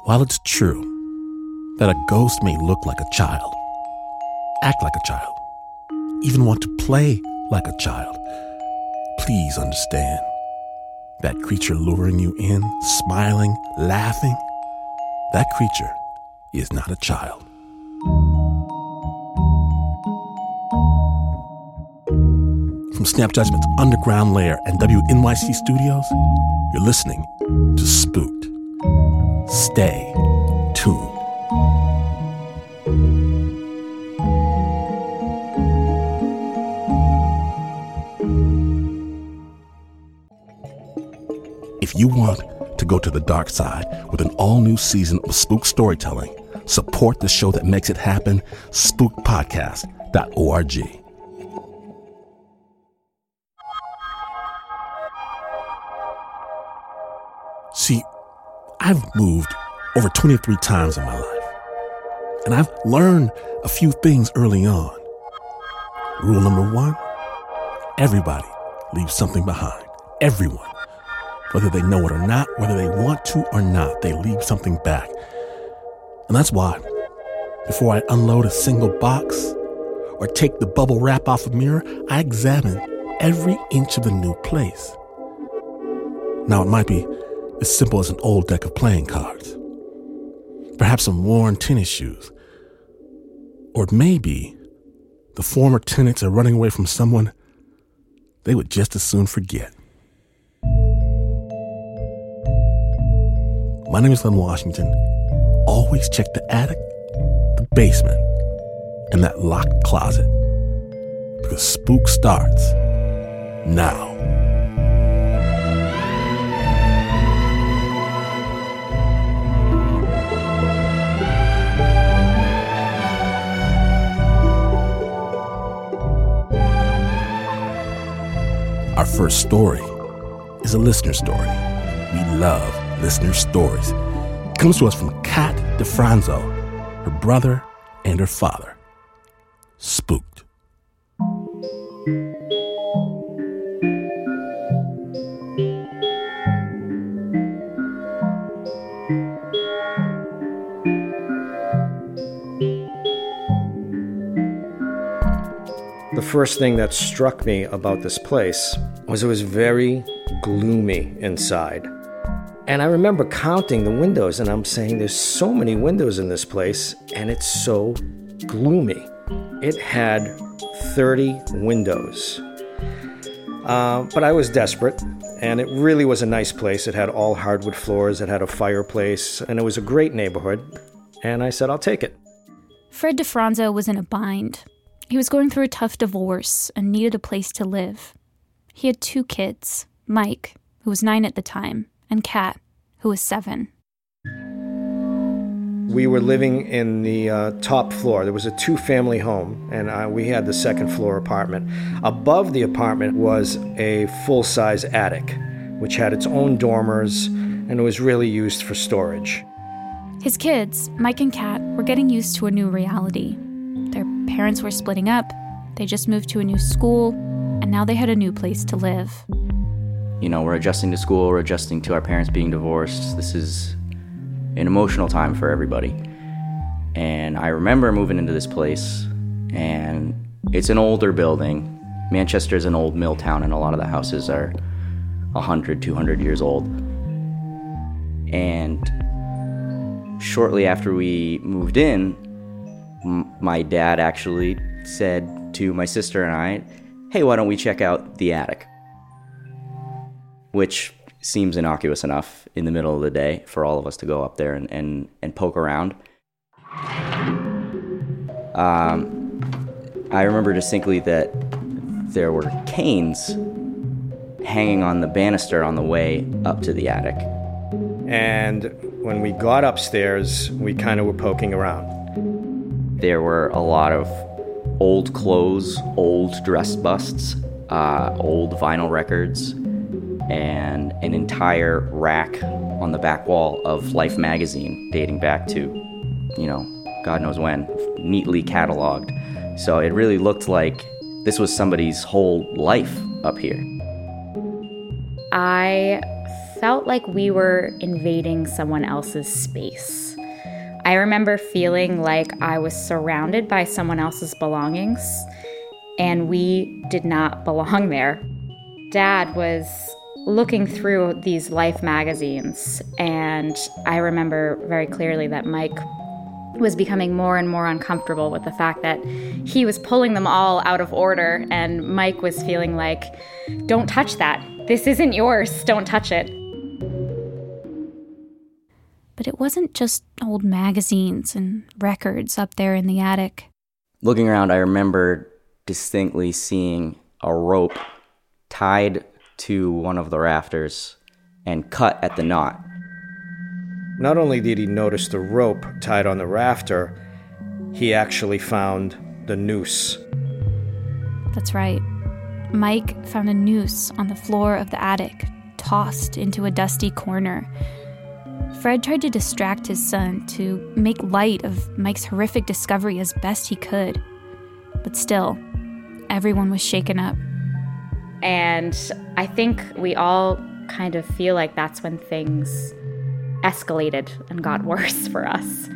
While it's true that a ghost may look like a child, act like a child, even want to play like a child, please understand that creature luring you in, smiling, laughing, that creature is not a child. From Snap Judgment's underground lair and WNYC Studios, you're listening to Spooked. Stay tuned. If you want to go to the dark side with an all-new season of spook storytelling, support the show that makes it happen, spookpodcast.org. See, I've moved over 23 times in my life, and I've learned a few things early on. Rule number 1, everybody leaves something behind. Everyone. Whether they know it or not, whether they want to or not, they leave something back. And that's why, before I unload a single box or take the bubble wrap off a mirror, I examine every inch of the new place. Now, it might be as simple as an old deck of playing cards, perhaps some worn tennis shoes, or maybe the former tenants are running away from someone they would just as soon forget. My name is Len Washington. Always check the attic, the basement, and that locked closet, because spook starts now. Our first story is a listener story. We love listener stories. It comes to us from Kat DeFranzo, her brother and her father. Spooked. The first thing that struck me about this place was it was very gloomy inside. And I remember counting the windows, and I'm saying there's so many windows in this place, and it's so gloomy. It had 30 windows. But I was desperate, and it really was a nice place. It had all hardwood floors, it had a fireplace, and it was a great neighborhood. And I said, I'll take it. Fred DeFranzo was in a bind. He was going through a tough divorce and needed a place to live. He had 2 kids, Mike, who was 9 at the time, and Kat, who was 7. We were living in the top floor. There was a 2-family home, and we had the second floor apartment. Above the apartment was a full-size attic, which had its own dormers, and it was really used for storage. His kids, Mike and Kat, were getting used to a new reality. Their parents were splitting up, they just moved to a new school, and now they had a new place to live. You know, we're adjusting to school, we're adjusting to our parents being divorced. This is an emotional time for everybody. And I remember moving into this place, and it's an older building. Manchester's an old mill town, and a lot of the houses are 100, 200 years old. And shortly after we moved in, my dad actually said to my sister and I, hey, why don't we check out the attic? Which seems innocuous enough in the middle of the day for all of us to go up there and poke around. I remember distinctly that there were canes hanging on the banister on the way up to the attic. And when we got upstairs, we kind of were poking around. There were a lot of old clothes, old dress busts, old vinyl records, and an entire rack on the back wall of Life magazine dating back to, God knows when, neatly cataloged. So it really looked like this was somebody's whole life up here. I felt like we were invading someone else's space. I remember feeling like I was surrounded by someone else's belongings, and we did not belong there. Dad was looking through these Life magazines, and I remember very clearly that Mike was becoming more and more uncomfortable with the fact that he was pulling them all out of order, and Mike was feeling like, don't touch that. This isn't yours. Don't touch it. But it wasn't just old magazines and records up there in the attic. Looking around, I remember distinctly seeing a rope tied to one of the rafters and cut at the knot. Not only did he notice the rope tied on the rafter, he actually found the noose. That's right. Mike found a noose on the floor of the attic, tossed into a dusty corner. Fred tried to distract his son, to make light of Mike's horrific discovery as best he could. But still, everyone was shaken up. And I think we all kind of feel like that's when things escalated and got worse for us.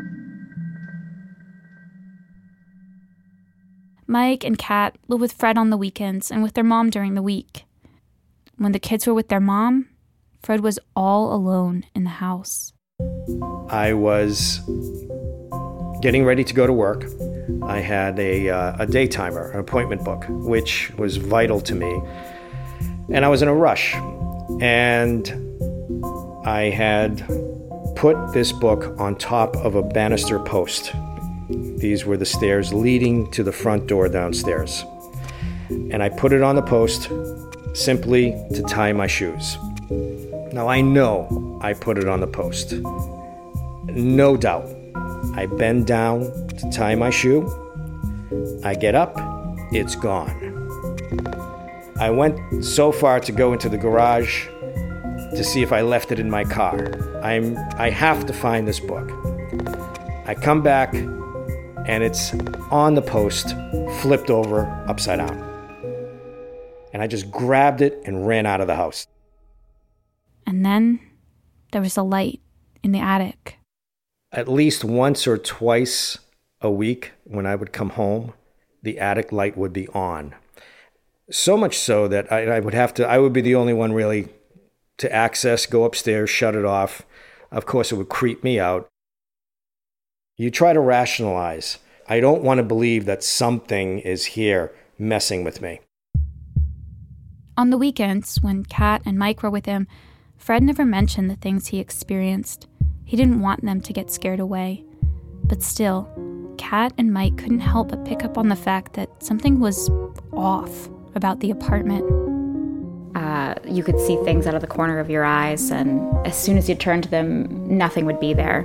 Mike and Kat lived with Fred on the weekends and with their mom during the week. When the kids were with their mom, Fred was all alone in the house. I was getting ready to go to work. I had a day timer, an appointment book, which was vital to me. And I was in a rush. And I had put this book on top of a banister post. These were the stairs leading to the front door downstairs. And I put it on the post simply to tie my shoes. Now I know I put it on the post. No doubt. I bend down to tie my shoe. I get up, it's gone. I went so far to go into the garage to see if I left it in my car. I have to find this book. I come back, and it's on the post, flipped over, upside down. And I just grabbed it and ran out of the house. And then there was a light in the attic. At least once or twice a week when I would come home, the attic light would be on. So much so that I would be the only one really to access, go upstairs, shut it off. Of course, it would creep me out. You try to rationalize. I don't want to believe that something is here messing with me. On the weekends, when Kat and Mike were with him, Fred never mentioned the things he experienced. He didn't want them to get scared away. But still, Kat and Mike couldn't help but pick up on the fact that something was off about the apartment. You could see things out of the corner of your eyes, and as soon as you turned to them, nothing would be there.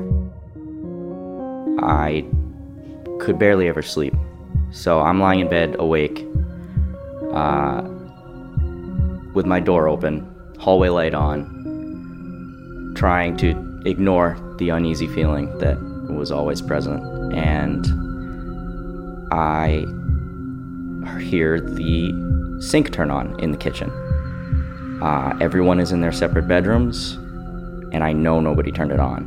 I could barely ever sleep. So I'm lying in bed, awake, with my door open, hallway light on, trying to ignore the uneasy feeling that was always present. And I hear the sink turn on in the kitchen. Everyone is in their separate bedrooms, and I know nobody turned it on.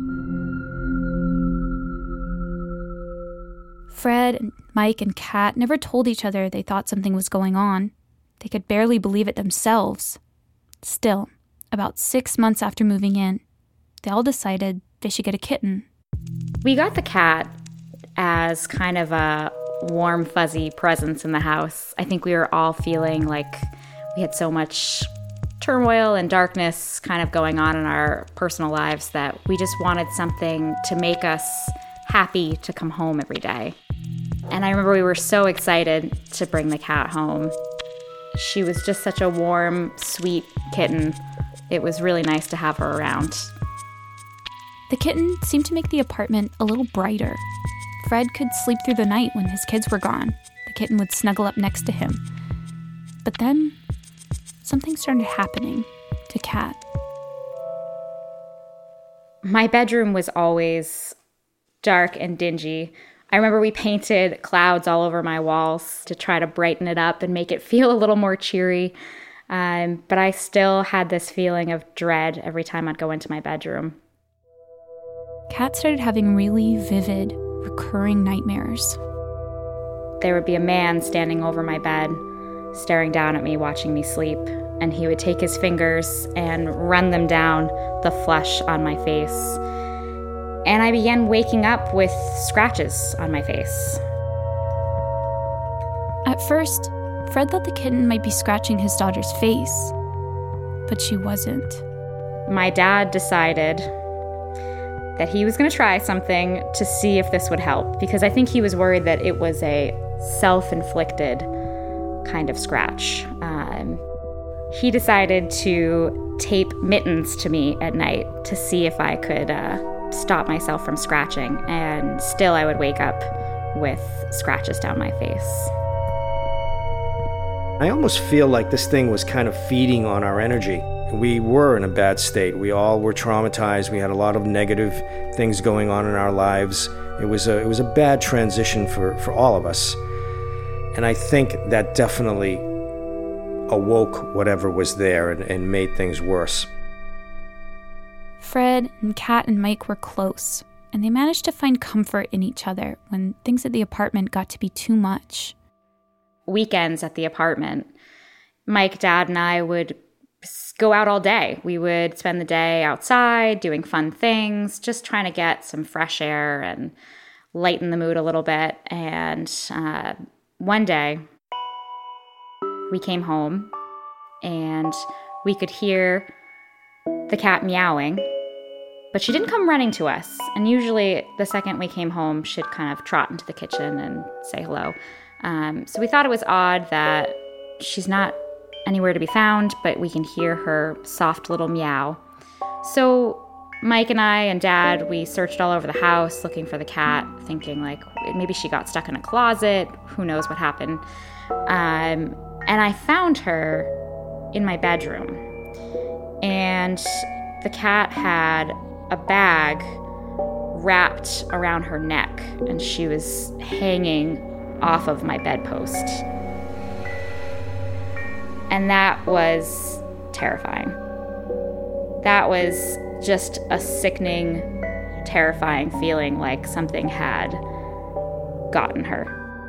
Fred and Mike and Kat never told each other they thought something was going on. They could barely believe it themselves. Still, about 6 months after moving in, they all decided they should get a kitten. We got the cat as kind of a warm, fuzzy presence in the house. I think we were all feeling like we had so much turmoil and darkness kind of going on in our personal lives that we just wanted something to make us happy to come home every day. And I remember we were so excited to bring the cat home. She was just such a warm, sweet kitten. It was really nice to have her around. The kitten seemed to make the apartment a little brighter. Fred could sleep through the night when his kids were gone. The kitten would snuggle up next to him. But then, something started happening to Kat. My bedroom was always dark and dingy. I remember we painted clouds all over my walls to try to brighten it up and make it feel a little more cheery. But I still had this feeling of dread every time I'd go into my bedroom. Kat started having really vivid, recurring nightmares. There would be a man standing over my bed, staring down at me, watching me sleep, and he would take his fingers and run them down the flesh on my face. And I began waking up with scratches on my face. At first, Fred thought the kitten might be scratching his daughter's face, but she wasn't. My dad decided that he was going to try something to see if this would help, because I think he was worried that it was a self-inflicted kind of scratch. He decided to tape mittens to me at night to see if I could stop myself from scratching, and still I would wake up with scratches down my face. I almost feel like this thing was kind of feeding on our energy. We were in a bad state. We all were traumatized. We had a lot of negative things going on in our lives. It was a bad transition for all of us. And I think that definitely awoke whatever was there and made things worse. Fred and Kat and Mike were close, and they managed to find comfort in each other when things at the apartment got to be too much. Weekends at the apartment, Mike, Dad, and I would go out all day. We would spend the day outside doing fun things, just trying to get some fresh air and lighten the mood a little bit. And one day, we came home and we could hear the cat meowing, but she didn't come running to us. And usually the second we came home, she'd kind of trot into the kitchen and say hello. So we thought it was odd that she's not anywhere to be found, but we can hear her soft little meow. So Mike and I and Dad, we searched all over the house looking for the cat, thinking like maybe she got stuck in a closet. Who knows what happened? And I found her in my bedroom. And the cat had a bag wrapped around her neck, and she was hanging off of my bedpost. And that was terrifying. That was just a sickening, terrifying feeling like something had gotten her.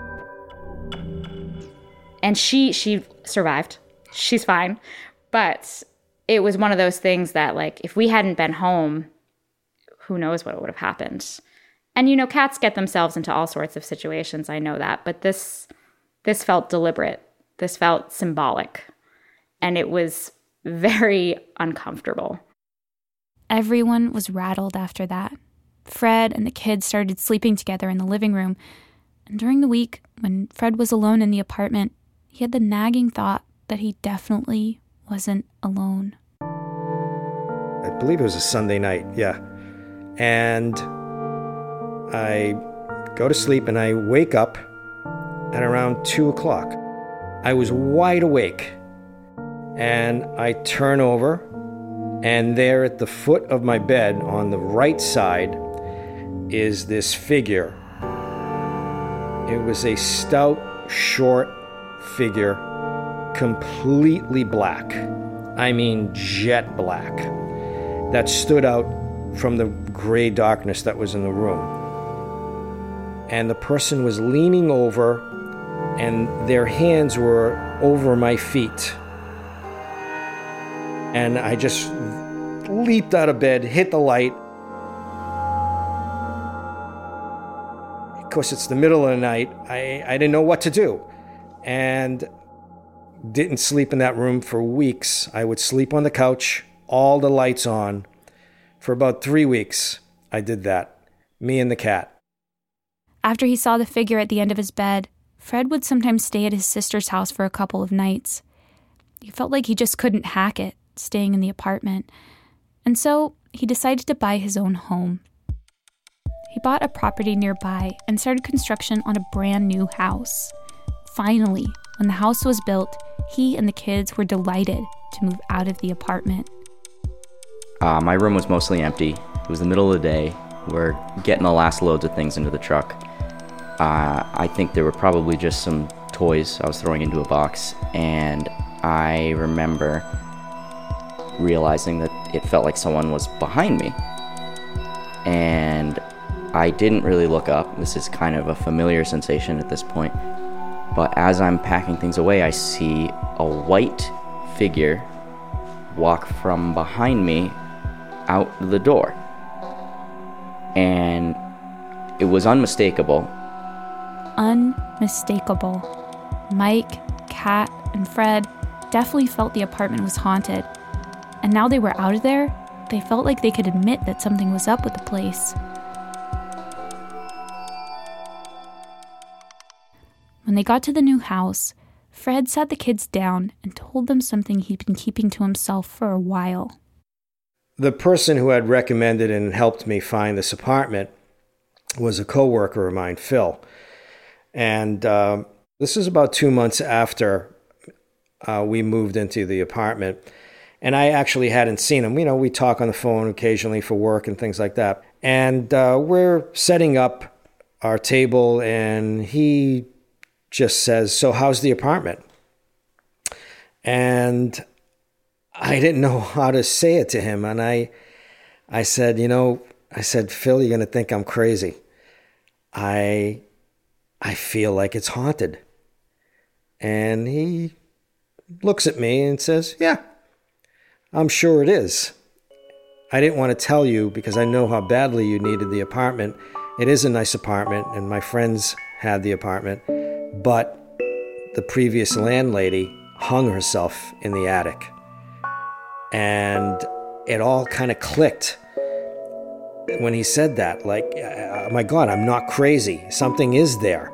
And she survived. She's fine. But it was one of those things that, like, if we hadn't been home, who knows what would have happened. And, you know, cats get themselves into all sorts of situations. I know that. But this felt deliberate. This felt symbolic. And it was very uncomfortable. Everyone was rattled after that. Fred and the kids started sleeping together in the living room. And during the week, when Fred was alone in the apartment, he had the nagging thought that he definitely wasn't alone. I believe it was a Sunday night, yeah. And I go to sleep and I wake up at around 2 o'clock. I was wide awake. And I turn over, and there at the foot of my bed on the right side is this figure. It was a stout, short figure, completely black. I mean jet black. That stood out from the gray darkness that was in the room. And the person was leaning over, and their hands were over my feet. And I just leaped out of bed, hit the light. Of course, it's the middle of the night. I didn't know what to do. And didn't sleep in that room for weeks. I would sleep on the couch, all the lights on. For about 3 weeks, I did that. Me and the cat. After he saw the figure at the end of his bed, Fred would sometimes stay at his sister's house for a couple of nights. He felt like he just couldn't hack it, staying in the apartment. And so he decided to buy his own home. He bought a property nearby and started construction on a brand new house. Finally, when the house was built, he and the kids were delighted to move out of the apartment. My room was mostly empty. It was the middle of the day. We're getting the last loads of things into the truck. I think there were probably just some toys I was throwing into a box, and I remember realizing that it felt like someone was behind me. And I didn't really look up. This is kind of a familiar sensation at this point. But as I'm packing things away, I see a white figure walk from behind me out the door. And it was unmistakable. Unmistakable. Mike, Kat, and Fred definitely felt the apartment was haunted. And now they were out of there, they felt like they could admit that something was up with the place. When they got to the new house, Fred sat the kids down and told them something he'd been keeping to himself for a while. The person who had recommended and helped me find this apartment was a coworker of mine, Phil. And this is about 2 months after we moved into the apartment. And I actually hadn't seen him. You know, we talk on the phone occasionally for work and things like that. And we're setting up our table, and he just says, "So how's the apartment?" And I didn't know how to say it to him. And I said, Phil, you're going to think I'm crazy. I feel like it's haunted. And he looks at me and says, "Yeah, I'm sure it is. I didn't want to tell you because I know how badly you needed the apartment. It is a nice apartment, and my friends had the apartment. But the previous landlady hung herself in the attic." And it all kind of clicked when he said that. Like, oh my God, I'm not crazy. Something is there.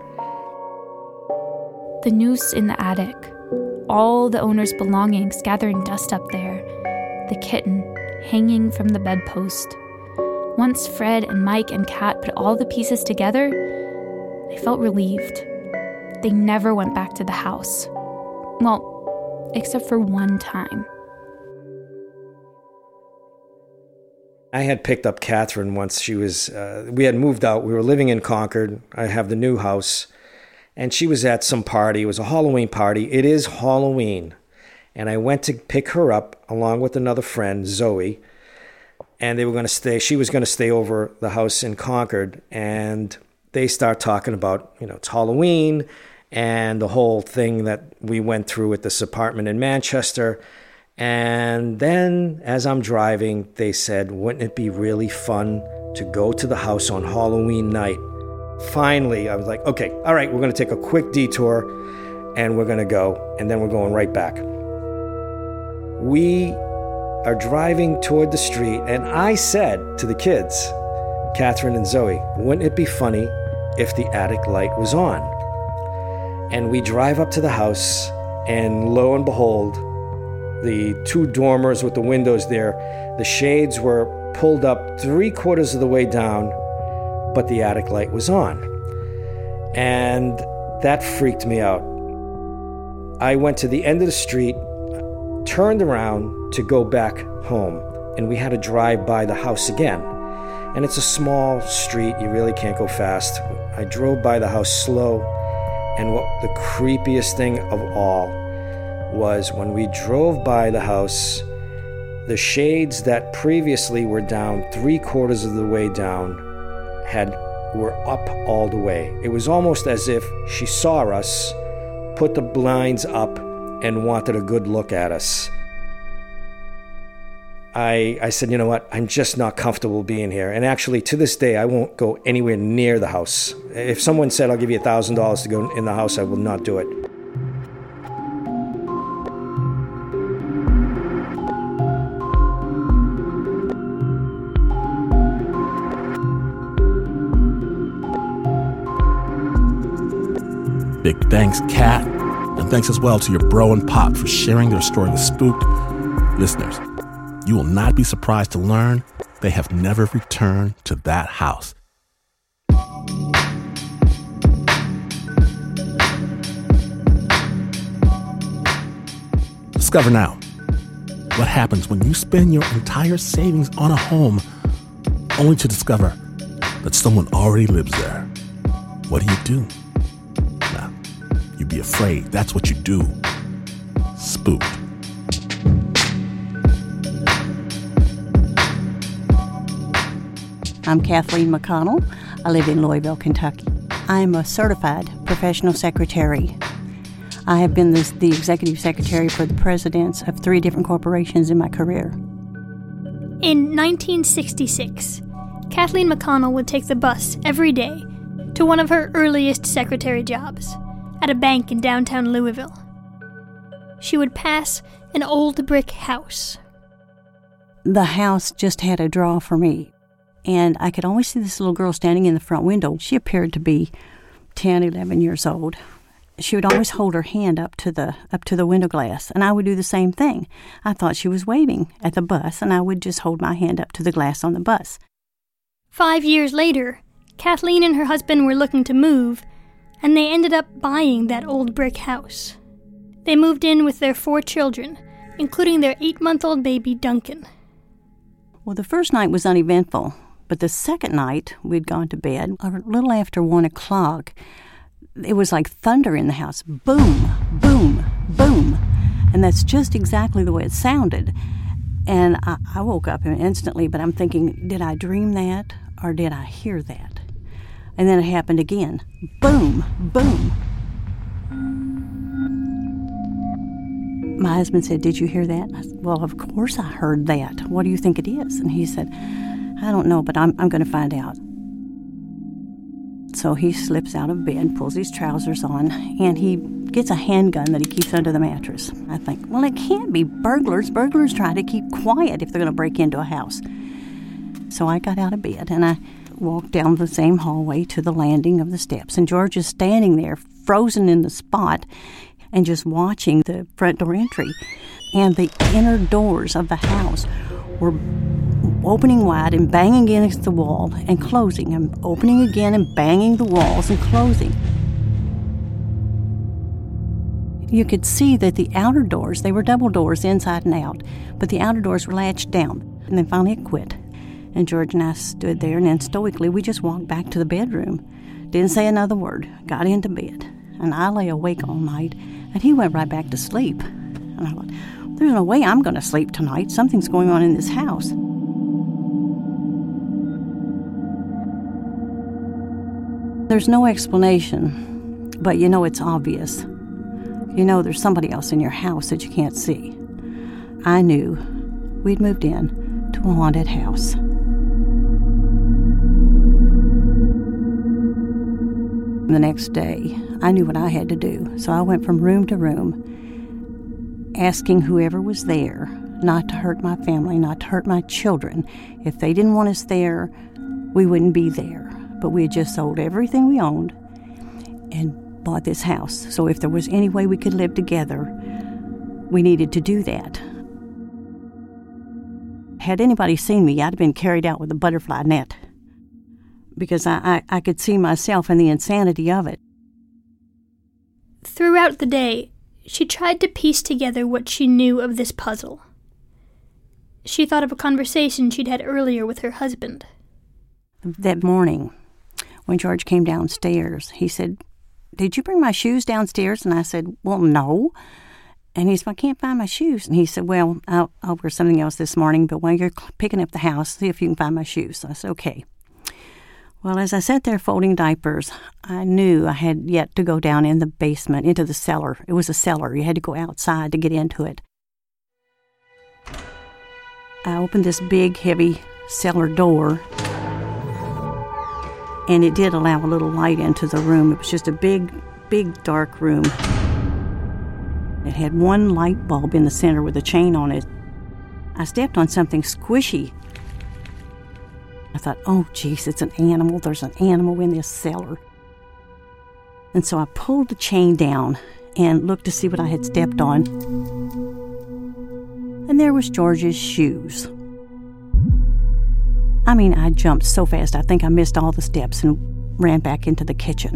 The noose in the attic. All the owner's belongings gathering dust up there. The kitten hanging from the bedpost. Once Fred and Mike and Kat put all the pieces together, they felt relieved. They never went back to the house. Well, except for one time. I had picked up Catherine once. She was, we had moved out. We were living in Concord. I have the new house. And she was at some party. It was a Halloween party. It is Halloween. And I went to pick her up along with another friend, Zoe. And they were going to stay. She was going to stay over the house in Concord. And they start talking about, it's Halloween and the whole thing that we went through at this apartment in Manchester. And then as I'm driving, they said, wouldn't it be really fun to go to the house on Halloween night? Finally, I was like, okay, all right, we're going to take a quick detour and we're going to go. And then we're going right back. We are driving toward the street. And I said to the kids, Catherine and Zoe, wouldn't it be funny if the attic light was on? And we drive up to the house, and lo and behold, the two dormers with the windows there, the shades were pulled up 3/4 of the way down, but the attic light was on. And that freaked me out. I went to the end of the street, turned around to go back home, and we had to drive by the house again. And it's a small street, you really can't go fast. I drove by the house slow, and what the creepiest thing of all was when we drove by the house, the shades that previously were down 3/4 of the way down were up all the way. It was almost as if she saw us, put the blinds up, and wanted a good look at us. I said, you know what, I'm just not comfortable being here. And actually, to this day, I won't go anywhere near the house. If someone said, I'll give you $1,000 to go in the house, I will not do it. Big thanks, Kat, and thanks as well to your bro and pop for sharing their story with Spooked. Listeners, you will not be surprised to learn they have never returned to that house. Discover now what happens when you spend your entire savings on a home only to discover that someone already lives there. What do? You'd be afraid. That's what you do. Spooked. I'm Kathleen McConnell. I live in Louisville, Kentucky. I'm a certified professional secretary. I have been the executive secretary for the presidents of 3 different corporations in my career. In 1966, Kathleen McConnell would take the bus every day to one of her earliest secretary jobs at a bank in downtown Louisville. She would pass an old brick house. The house just had a draw for me, and I could always see this little girl standing in the front window. She appeared to be 10, 11 years old. She would always hold her hand up to the window glass, and I would do the same thing. I thought she was waving at the bus, and I would just hold my hand up to the glass on the bus. 5 years later, Kathleen and her husband were looking to move, and they ended up buying that old brick house. They moved in with their 4 children, including their 8-month-old baby, Duncan. Well, the first night was uneventful, but the second night we'd gone to bed a little after 1 o'clock. It was like thunder in the house. Boom, boom, boom. And that's just exactly the way it sounded. And I woke up instantly, but I'm thinking, did I dream that or did I hear that? And then it happened again. Boom, boom. My husband said, "Did you hear that?" I said, "Well, of course I heard that. What do you think it is?" And he said, "I don't know, but I'm going to find out." So he slips out of bed, pulls his trousers on, and he gets a handgun that he keeps under the mattress. I think, well, it can't be burglars. Burglars try to keep quiet if they're going to break into a house. So I got out of bed, and I walked down the same hallway to the landing of the steps, and George is standing there, frozen in the spot, and just watching the front door entry. And the inner doors of the house were opening wide and banging against the wall and closing, and opening again and banging the walls and closing. You could see that the outer doors, they were double doors inside and out, but the outer doors were latched down. And then finally it quit. And George and I stood there, and then stoically we just walked back to the bedroom. Didn't say another word, got into bed. And I lay awake all night, and he went right back to sleep. And I thought, there's no way I'm going to sleep tonight. Something's going on in this house. There's no explanation, but you know it's obvious. You know there's somebody else in your house that you can't see. I knew we'd moved in to a haunted house. The next day, I knew what I had to do, so I went from room to room, asking whoever was there not to hurt my family, not to hurt my children. If they didn't want us there, we wouldn't be there. But we had just sold everything we owned and bought this house. So if there was any way we could live together, we needed to do that. Had anybody seen me, I'd have been carried out with a butterfly net, because I could see myself in the insanity of it. Throughout the day, she tried to piece together what she knew of this puzzle. She thought of a conversation she'd had earlier with her husband. That morning, when George came downstairs, he said, "Did you bring my shoes downstairs?" And I said, "Well, no." And he said, "I can't find my shoes." And he said, "Well, I'll wear something else this morning, but while you're picking up the house, see if you can find my shoes." So I said, "Okay." Well, as I sat there folding diapers, I knew I had yet to go down in the basement, into the cellar. It was a cellar. You had to go outside to get into it. I opened this big, heavy cellar door, and it did allow a little light into the room. It was just a big, dark room. It had one light bulb in the center with a chain on it. I stepped on something squishy. I thought, oh, geez, it's an animal. There's an animal in this cellar. And so I pulled the chain down and looked to see what I had stepped on. And there was George's shoes. I mean, I jumped so fast, I think I missed all the steps and ran back into the kitchen.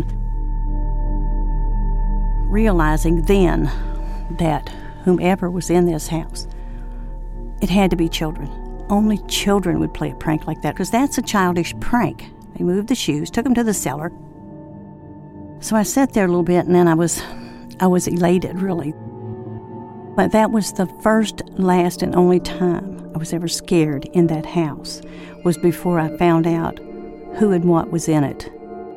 Realizing then that whomever was in this house, it had to be children. Only children would play a prank like that, because that's a childish prank. They moved the shoes, took them to the cellar. So I sat there a little bit, and then I was elated, really. But that was the first, last, and only time I was ever scared in that house, was before I found out who and what was in it.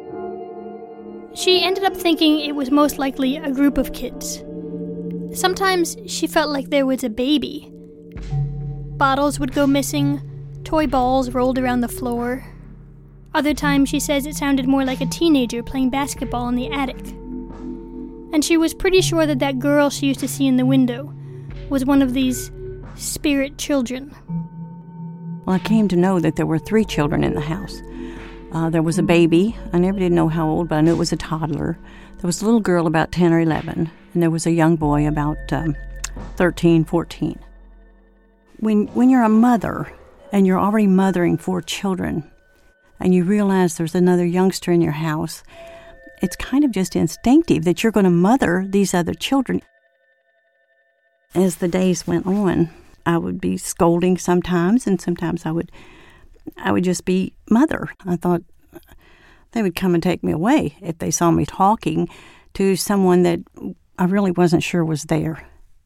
She ended up thinking it was most likely a group of kids. Sometimes she felt like there was a baby. Bottles would go missing, toy balls rolled around the floor. Other times she says it sounded more like a teenager playing basketball in the attic. And she was pretty sure that that girl she used to see in the window was one of these spirit children. Well, I came to know that there were 3 children in the house. There was a baby. I never did know how old, but I knew it was a toddler. There was a little girl about 10 or 11, and there was a young boy about 13, 14. When you're a mother, and you're already mothering 4 children, and you realize there's another youngster in your house, it's kind of just instinctive that you're going to mother these other children. As the days went on, I would be scolding sometimes, and sometimes I would just be mother. I thought they would come and take me away if they saw me talking to someone that I really wasn't sure was there.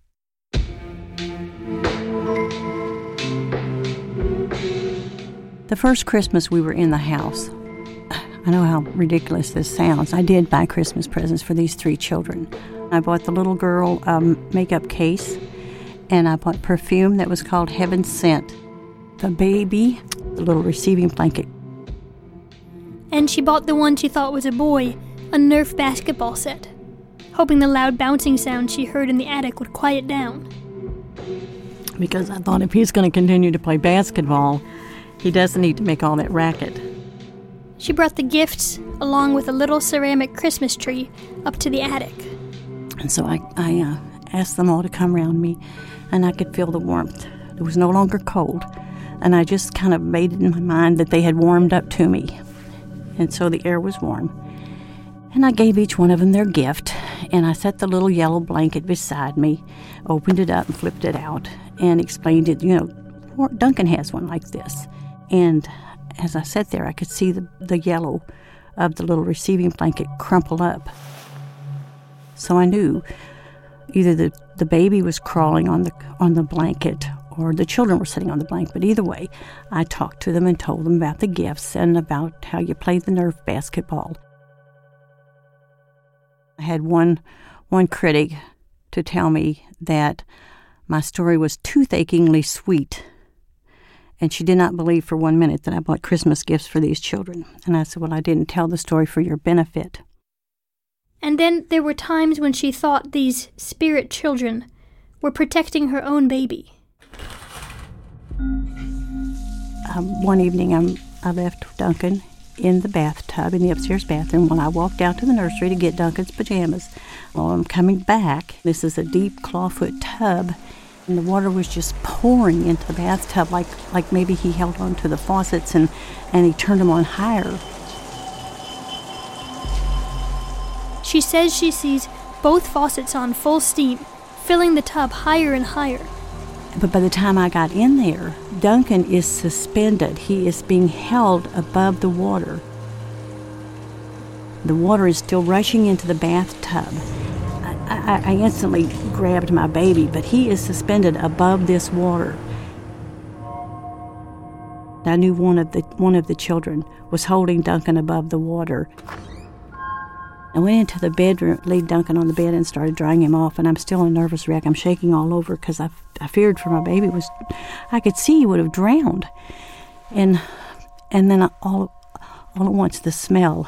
The first Christmas we were in the house, I know how ridiculous this sounds, I did buy Christmas presents for these 3 children. I bought the little girl a makeup case, and I bought perfume that was called Heaven Sent. The baby, the little receiving blanket. And she bought the one she thought was a boy, a Nerf basketball set, hoping the loud bouncing sound she heard in the attic would quiet down. Because I thought if he's going to continue to play basketball, he doesn't need to make all that racket. She brought the gifts, along with a little ceramic Christmas tree, up to the attic. And so I asked them all to come around me, and I could feel the warmth. It was no longer cold, and I just kind of made it in my mind that they had warmed up to me. And so the air was warm. And I gave each one of them their gift, and I set the little yellow blanket beside me, opened it up and flipped it out, and explained it, Duncan has one like this. And as I sat there, I could see the yellow of the little receiving blanket crumple up. So I knew either the baby was crawling on the blanket or the children were sitting on the blanket. But either way, I talked to them and told them about the gifts and about how you play the Nerf basketball. I had one critic to tell me that my story was toothacheingly sweet. And she did not believe for 1 minute that I bought Christmas gifts for these children. And I said, well, I didn't tell the story for your benefit. And then there were times when she thought these spirit children were protecting her own baby. One evening, I left Duncan in the bathtub, in the upstairs bathroom, when I walked out to the nursery to get Duncan's pajamas. While I'm coming back, this is a deep clawfoot tub, and the water was just pouring into the bathtub like maybe he held on to the faucets and he turned them on higher. She says she sees both faucets on full steam, filling the tub higher and higher. But by the time I got in there, Duncan is suspended. He is being held above the water. The water is still rushing into the bathtub. I instantly grabbed my baby, but he is suspended above this water. I knew one of the children was holding Duncan above the water. I went into the bedroom, laid Duncan on the bed, and started drying him off. And I'm still a nervous wreck. I'm shaking all over because I feared for my baby. I could see he would have drowned. And then all at once, the smell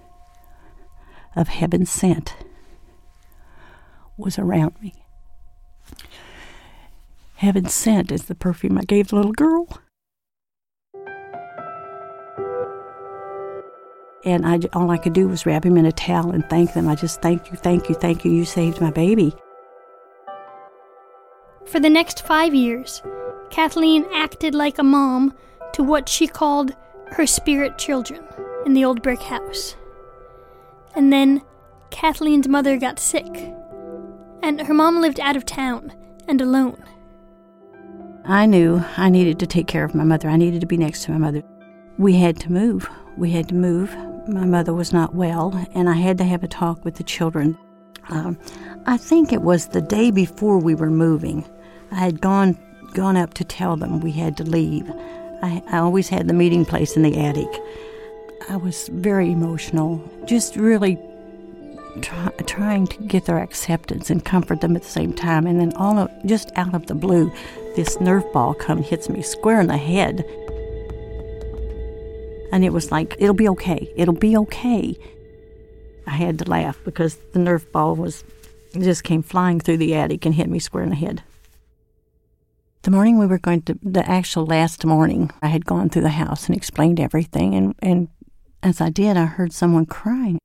of Heaven Sent was around me. Heaven Sent is the perfume I gave the little girl. And all I could do was wrap him in a towel and thank them. I just, thank you, you saved my baby. For the next 5 years, Kathleen acted like a mom to what she called her spirit children in the old brick house. And then Kathleen's mother got sick, and her mom lived out of town and alone. I knew I needed to take care of my mother. I needed to be next to my mother. We had to move. My mother was not well, and I had to have a talk with the children. I think it was the day before we were moving. I had gone up to tell them we had to leave. I always had the meeting place in the attic. I was very emotional, just really trying to get their acceptance and comfort them at the same time. And then just out of the blue, this Nerf ball hits me square in the head. And it was like, it'll be okay. It'll be okay. I had to laugh because the Nerf ball just came flying through the attic and hit me square in the head. The morning we were the actual last morning, I had gone through the house and explained everything. And as I did, I heard someone crying.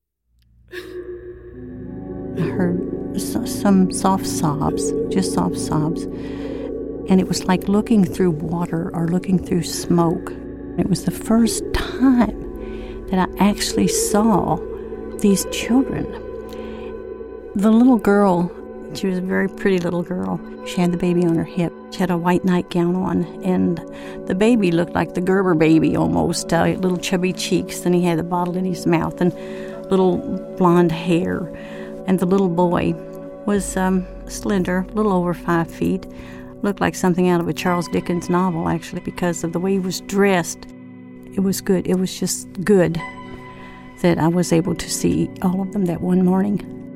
I heard some soft sobs, just soft sobs. And it was like looking through water or looking through smoke. It was the first time that I actually saw these children. The little girl, she was a very pretty little girl. She had the baby on her hip. She had a white nightgown on, and the baby looked like the Gerber baby almost, little chubby cheeks, and he had a bottle in his mouth and little blonde hair. And the little boy was slender, a little over 5 feet. Looked like something out of a Charles Dickens novel, actually, because of the way he was dressed. It was good. It was just good that I was able to see all of them that one morning.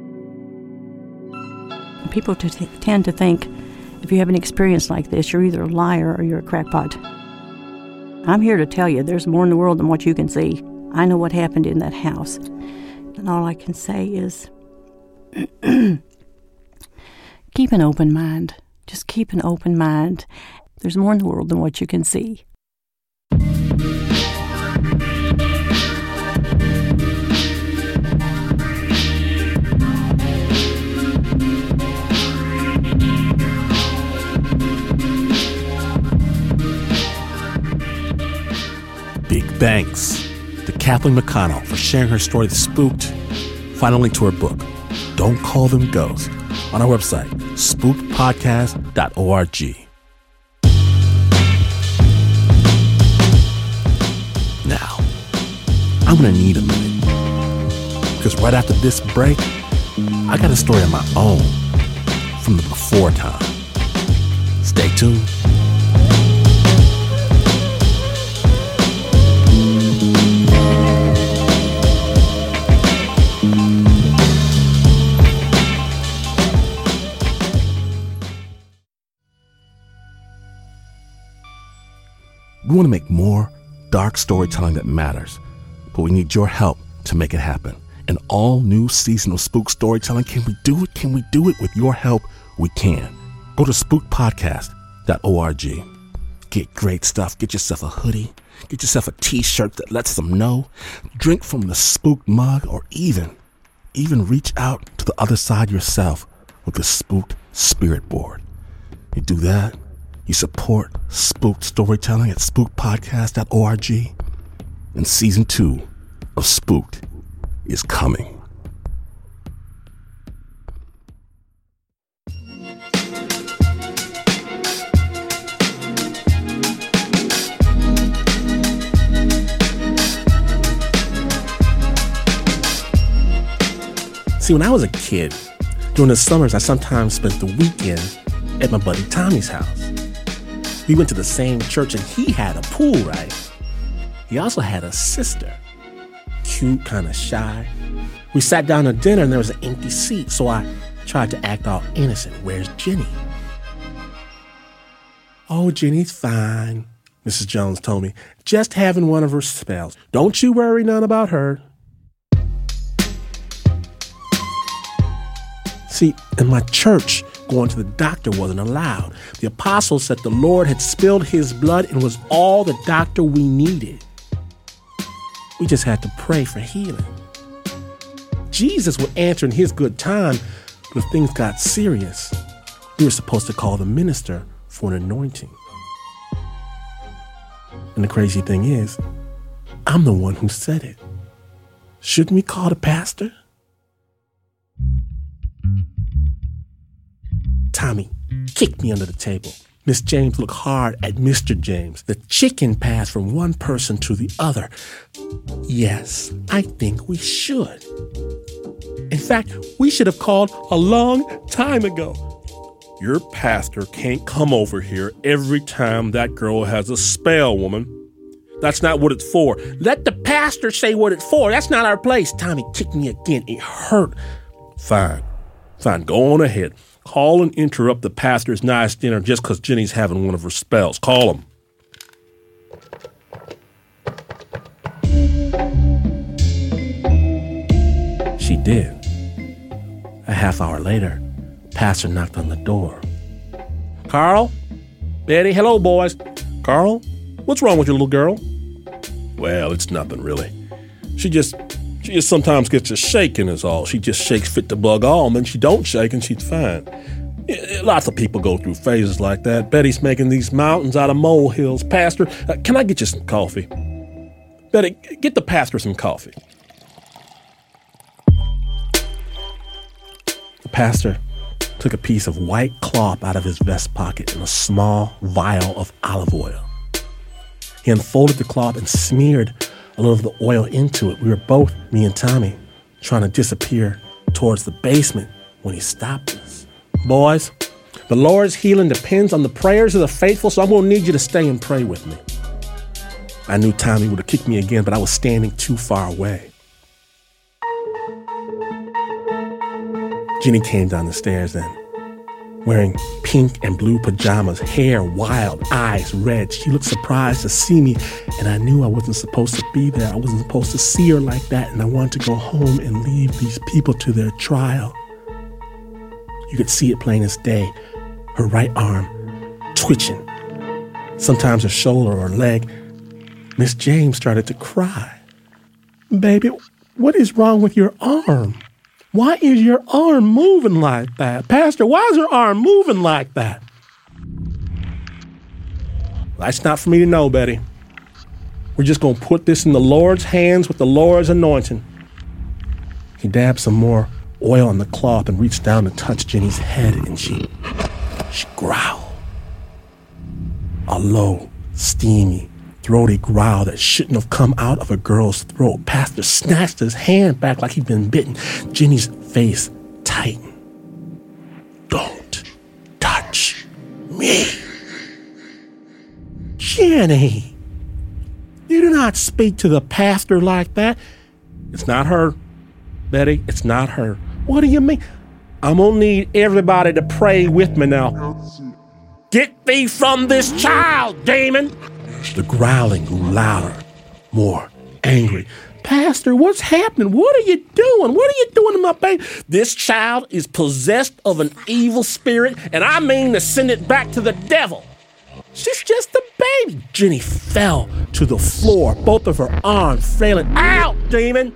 People tend to think if you have an experience like this, you're either a liar or you're a crackpot. I'm here to tell you there's more in the world than what you can see. I know what happened in that house. And all I can say is keep an open mind. Just keep an open mind. There's more in the world than what you can see. Big thanks to Kathleen McConnell for sharing her story, The Spooked. Find a link to her book, Don't Call Them Ghosts, on our website, spookedpodcast.org. Now, I'm going to need a minute, because right after this break, I got a story of my own from the before time. Stay tuned. We want to make more dark storytelling that matters, but we need your help to make it happen. An all-new season of Spook Storytelling. Can we do it? Can we do it? With your help, we can. Go to spookedpodcast.org. Get great stuff. Get yourself a hoodie. Get yourself a t-shirt that lets them know. Drink from the Spooked mug, or even reach out to the other side yourself with the Spooked Spirit Board. You do that, you support Spooked Storytelling at spookedpodcast.org, and Season 2 of Spooked is coming. See, when I was a kid, during the summers, I sometimes spent the weekend at my buddy Tommy's house. We went to the same church, and he had a pool, right? He also had a sister. Cute, kind of shy. We sat down to dinner, and there was an empty seat, so I tried to act all innocent. Where's Jenny? Oh, Jenny's fine, Mrs. Jones told me. Just having one of her spells. Don't you worry none about her. See, in my church, going to the doctor wasn't allowed. The apostles said the Lord had spilled his blood and was all the doctor we needed. We just had to pray for healing. Jesus would answer in his good time, but if things got serious, we were supposed to call the minister for an anointing. And the crazy thing is, I'm the one who said it. Shouldn't we call the pastor? Tommy kicked me under the table. Miss James looked hard at Mr. James. The chicken passed from one person to the other. Yes, I think we should. In fact, we should have called a long time ago. Your pastor can't come over here every time that girl has a spell, woman. That's not what it's for. Let the pastor say what it's for. That's not our place. Tommy kicked me again. It hurt. Fine. Go on ahead. Call and interrupt the pastor's nice dinner just because Jenny's having one of her spells. Call him. She did. A half hour later, pastor knocked on the door. Carl? Betty? Hello, boys. Carl? What's wrong with your little girl? Well, it's nothing really. She just sometimes gets a shaking is all. She just shakes fit to bug all, and then she don't shake and she's fine. Lots of people go through phases like that. Betty's making these mountains out of molehills. Pastor, can I get you some coffee? Betty, get the pastor some coffee. The pastor took a piece of white cloth out of his vest pocket and a small vial of olive oil. He unfolded the cloth and smeared a little of the oil into it. We were both, me and Tommy, trying to disappear towards the basement when he stopped us. Boys, the Lord's healing depends on the prayers of the faithful, so I'm going to need you to stay and pray with me. I knew Tommy would have kicked me again, but I was standing too far away. Jenny came down the stairs then, wearing pink and blue pajamas, hair wild, eyes red. She looked surprised to see me, and I knew I wasn't supposed to be there. I wasn't supposed to see her like that, and I wanted to go home and leave these people to their trial. You could see it plain as day, her right arm twitching, sometimes her shoulder or leg. Miss James started to cry. Baby, what is wrong with your arm? Why is your arm moving like that? Pastor, why is your arm moving like that? That's not for me to know, Betty. We're just going to put this in the Lord's hands with the Lord's anointing. He dabbed some more oil on the cloth and reached down to touch Jenny's head, and she growled. A low, steamy, throaty growl that shouldn't have come out of a girl's throat. Pastor snatched his hand back like he'd been bitten. Jenny's face tightened. Don't touch me. Jenny, you do not speak to the pastor like that. It's not her, Betty. It's not her. What do you mean? I'm going to need everybody to pray with me now. Get thee from this child, Damon. The growling grew louder, more angry. Pastor, what's happening? What are you doing? What are you doing to my baby? This child is possessed of an evil spirit, and I mean to send it back to the devil. She's just a baby. Jenny fell to the floor, both of her arms flailing. Out, demon!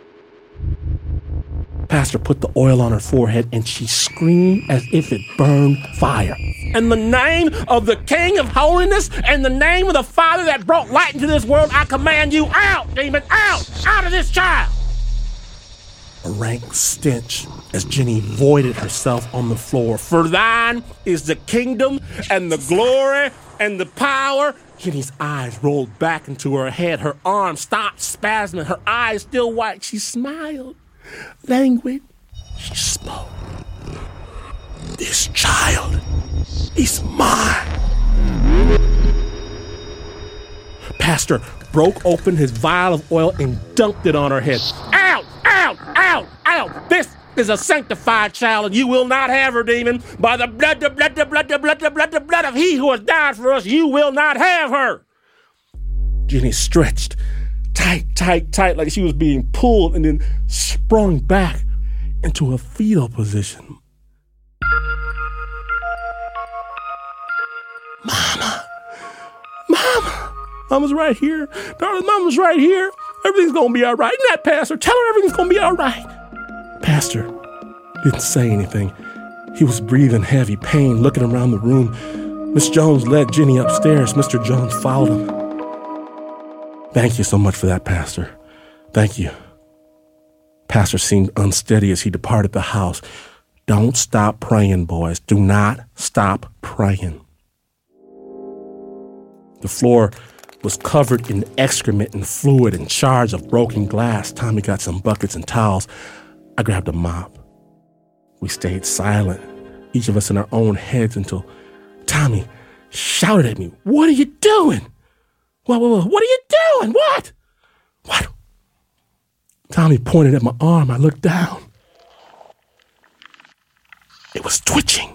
Pastor put the oil on her forehead, and she screamed as if it burned fire. In the name of the King of Holiness and the name of the Father that brought light into this world, I command you out, demon, out of this child. A rank stench as Jenny voided herself on the floor. For thine is the kingdom and the glory and the power. Jenny's eyes rolled back into her head. Her arms stopped spasming. Her eyes still white. She smiled. Languid, she spoke. This child is mine. Pastor broke open his vial of oil and dunked it on her head. Out! This is a sanctified child, and you will not have her, demon. By the blood of he who has died for us, you will not have her. Jenny stretched tight, like she was being pulled, and then sprung back into a fetal position. Mama's right here. Darling, Mama's right here. Everything's gonna be all right. Isn't that, Pastor? Tell her everything's gonna be all right. Pastor didn't say anything. He was breathing heavy pain, looking around the room. Miss Jones led Jenny upstairs. Mr. Jones followed him. Thank you so much for that, Pastor. Thank you. Pastor seemed unsteady as he departed the house. Don't stop praying, boys. Do not stop praying. The floor was covered in excrement and fluid and shards of broken glass. Tommy got some buckets and towels. I grabbed a mop. We stayed silent, each of us in our own heads, until Tommy shouted at me, "What are you doing? What are you doing? What? Tommy pointed at my arm. I looked down. It was twitching.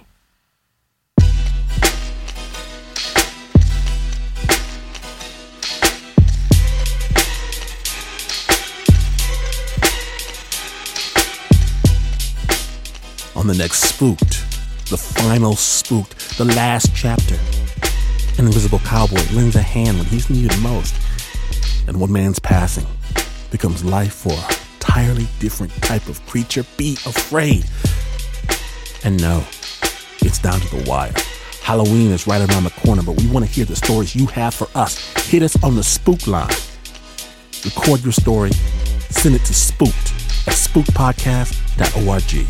On the next Spooked, the final Spooked, the last chapter, an invisible cowboy lends a hand when he's needed most, and one man's passing becomes life for an entirely different type of creature. Be afraid. And no, it's down to the wire. Halloween is right around the corner, but we want to hear the stories you have for us. Hit us on the Spook line. Record your story, send it to spooked@spookpodcast.org.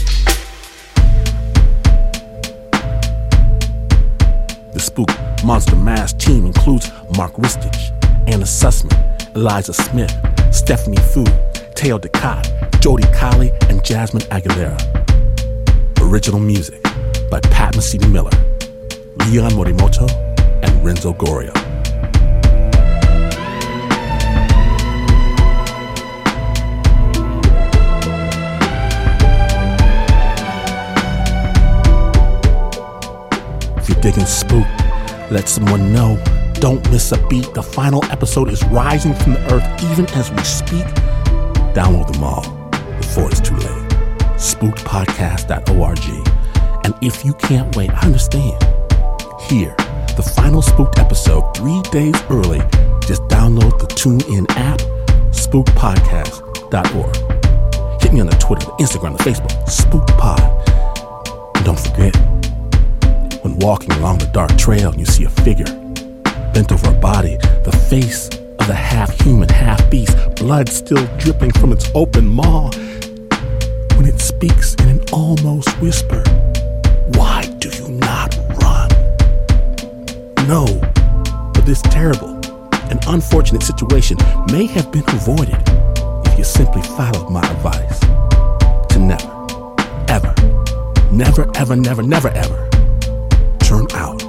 The Spook Monster Mash team includes Mark Ristich, Anna Sussman, Eliza Smith, Stephanie Fu, Teo Ducat, Jody Colley, and Jasmine Aguilera. Original music by Pat Mesiti-Miller, Leon Morimoto, and Renzo Gorio. If you're digging Spook, let someone know. Don't miss a beat. The final episode is rising from the earth even as we speak. Download them all before it's too late. SpookedPodcast.org. And if you can't wait, I understand. Hear the final Spooked episode 3 days early. Just download the TuneIn app, SpookedPodcast.org. Hit me on the Twitter, the Instagram, the Facebook, SpookedPod. And don't forget, when walking along the dark trail and you see a figure bent over a body, the face of the half-human, half-beast, blood still dripping from its open maw, when it speaks in an almost whisper, why do you not run? No, but this terrible and unfortunate situation may have been avoided if you simply followed my advice to never, ever, never, ever, never, never, ever turn out